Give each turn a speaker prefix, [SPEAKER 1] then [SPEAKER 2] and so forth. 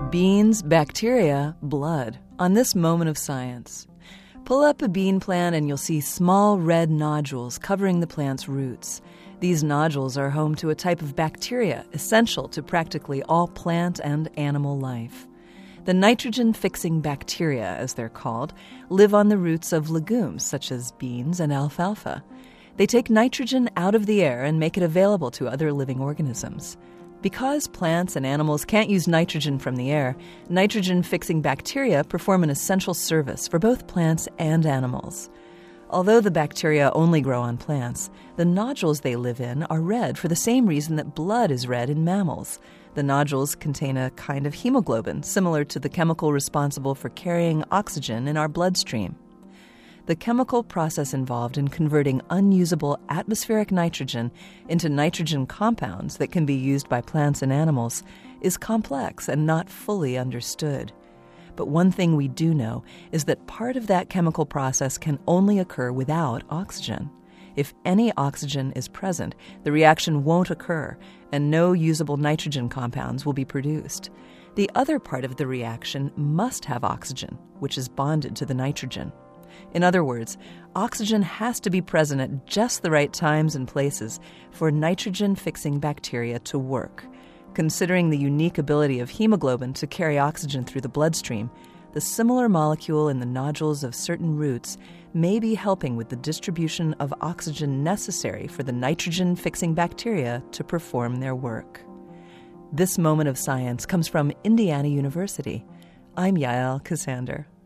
[SPEAKER 1] Beans, bacteria, blood. On this moment of science, pull up a bean plant and you'll see small red nodules covering the plant's roots. These nodules are home to a type of bacteria essential to practically all plant and animal life. The nitrogen-fixing bacteria, as they're called, live on the roots of legumes such as beans and alfalfa. They take nitrogen out of the air and make it available to other living organisms. Because plants and animals can't use nitrogen from the air, nitrogen-fixing bacteria perform an essential service for both plants and animals. Although the bacteria only grow on plants, the nodules they live in are red for the same reason that blood is red in mammals. The nodules contain a kind of hemoglobin, similar to the chemical responsible for carrying oxygen in our bloodstream. The chemical process involved in converting unusable atmospheric nitrogen into nitrogen compounds that can be used by plants and animals is complex and not fully understood. But one thing we do know is that part of that chemical process can only occur without oxygen. If any oxygen is present, the reaction won't occur, and no usable nitrogen compounds will be produced. The other part of the reaction must have oxygen, which is bonded to the nitrogen. In other words, oxygen has to be present at just the right times and places for nitrogen-fixing bacteria to work. Considering the unique ability of hemoglobin to carry oxygen through the bloodstream, the similar molecule in the nodules of certain roots may be helping with the distribution of oxygen necessary for the nitrogen-fixing bacteria to perform their work. This moment of science comes from Indiana University. I'm Yael Ksander.